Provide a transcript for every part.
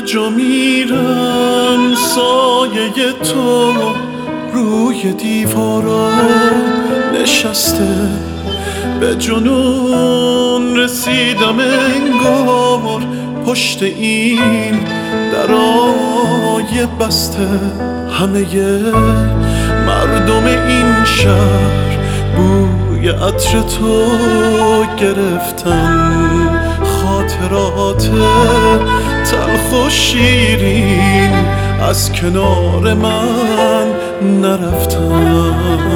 جا میرم سایه تو روی دیوارا نشسته، به جنون رسیدم انگار پشت این درای بسته. همه مردم این شهر بوی عطر تو گرفتن، خاطرات تلخ و شیرین از کنار من نرفتن.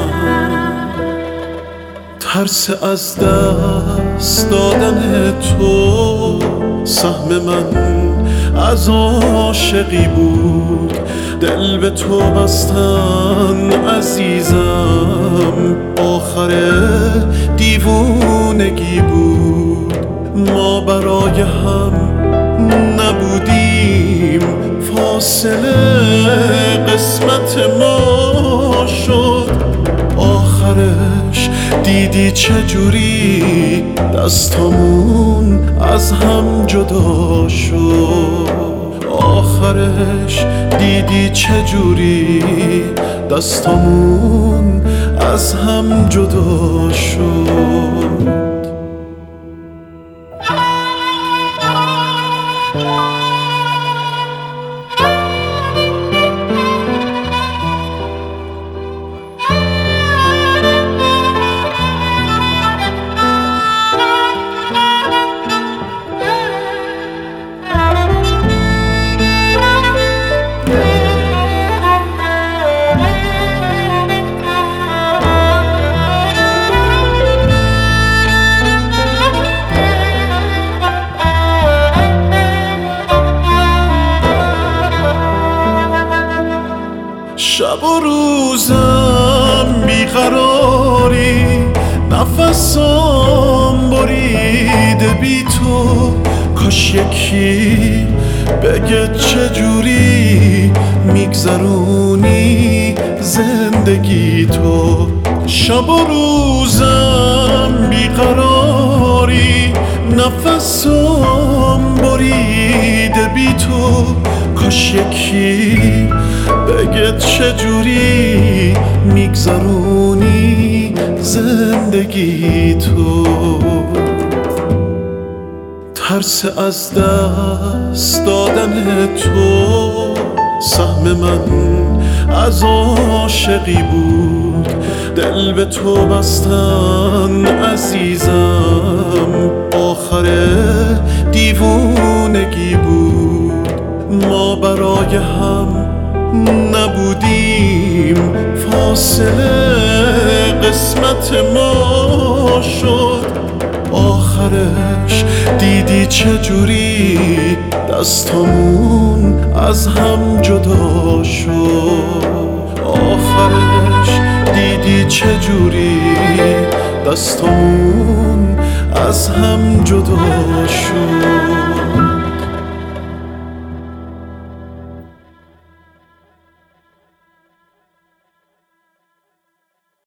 ترس از دست دادن تو سهم من از عاشقی بود، دل به تو بستن عزیزم آخر دیوونگی بود. ما برای هم نبودیم، فاصله قسمت ما شد. آخرش دیدی چجوری دستامون از هم جدا شد. آخرش دیدی چجوری دستامون از هم جدا شد. شب و روزم بیقراری، نفسام بریده بی تو. کاش یکی بگه چجوری میگذرونی زندگی تو. شب و روزم بیقراری، نفسام بریده بی تو. کاش یکی بگه چجوری میگذرونی زندگی تو. ترس از دست دادن تو سهم من از عاشقی بود، دل به تو بستن عزیزم آخر دیوونگی بود. ما برای هم نبودیم، فاصله قسمت ما شد. آخرش دیدی چجوری دستامون از هم جدا شد. آخرش دیدی چجوری دستامون از هم جدا شد.